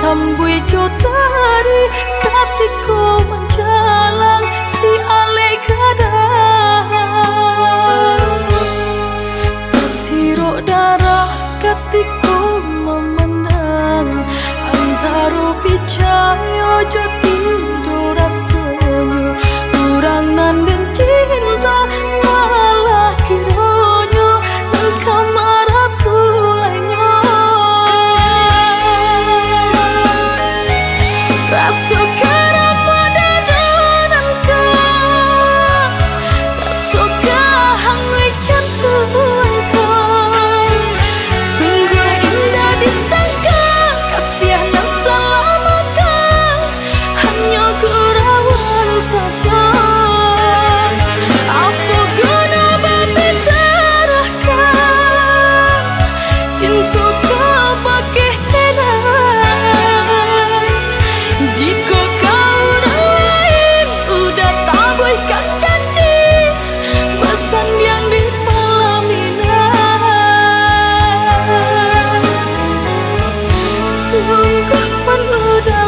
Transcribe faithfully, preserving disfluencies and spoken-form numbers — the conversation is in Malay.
sambui jotari katiko menjalang si ale kadang tersirok darah katiko memandang antara picayo jati rasanya kurang nanden cinta malah kironyo dan kamar pulainya rasa kerapa dadanan kau rasa kehangai jantung kau sungguh indah disangka kasihan selama kau hanya gurauan saja. Apa guna babi terahkan cinta kau pakai henai jika kau orang lain udah tabuhkan janji pesan yang di pelaminan sungguh pun udah